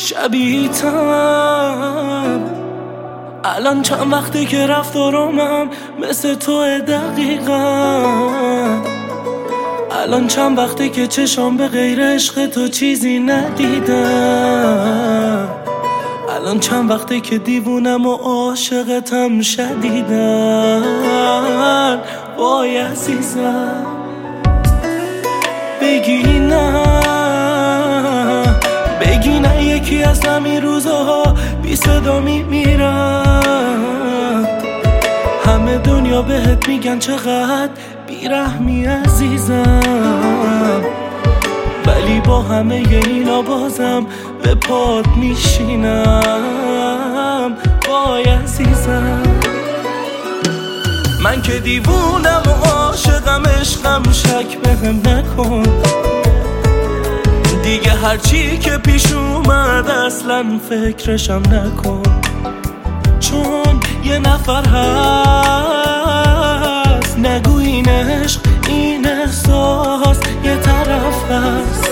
شبیه‌تم. الان چند وقته که رفتارامم مثل تو دقیقا. الان چند وقته که چشام به غیر عشق تو چیزی ندیدم. الان چند وقته که دیوونم و عاشقتم شدیدن. وای عزیزم بگی نه یکی از همین روزها بی صدا میمیرم. همه دنیا بهت میگن چقدر بیرحمی عزیزم، ولی با همه اینا بازم به پات میشینم. وای عزیزم من که دیوونم و عاشقم، عشقم شک بهم نکن دیگه. هرچی که پیش اومد اصلا فکرشم نکن، چون یه نفر هست نگو این عشق این احساس یه طرف هست.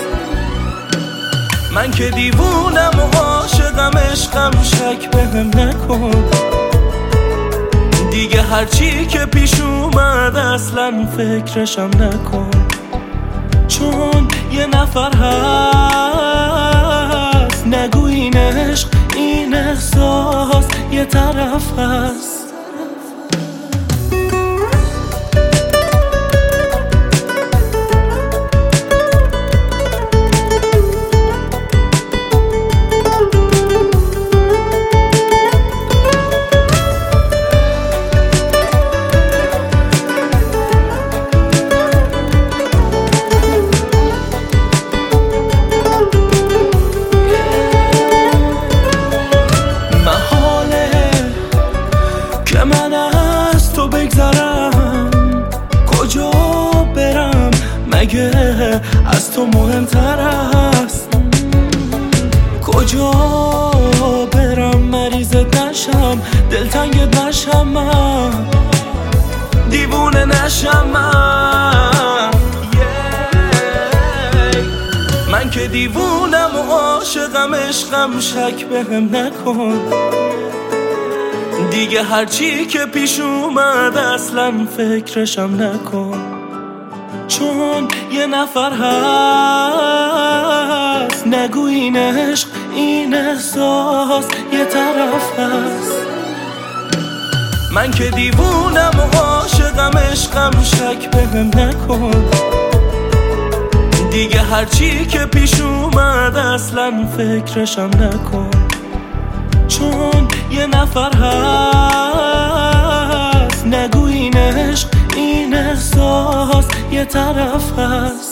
من که دیوونم و عاشقم، عشقم شک بهم نکن دیگه. هرچی که پیش اومد اصلا فکرشم نکن، چون یه نفر هست نگو این عشق این احساس یه طرف هست. من از تو بگذرم کجا برم؟ مگه از تو مهمتر است؟ کجا برم مریضت نشم، دلتنگت نشم، من دیوونه نشم من که دیوونم و عاشقم، عشقم شک بهم نکن دیگه. هرچی که پیش اومد اصلا فکرشم نکن، چون یه نفر هست نگو این عشق این احساس یه طرف هست. من که دیوونم و عاشقم، عشقم شک بهم نکن دیگه. هرچی که پیش اومد اصلا فکرشم نکن، چون یه نفر هست نگو این عشق این احساس یه طرف هست.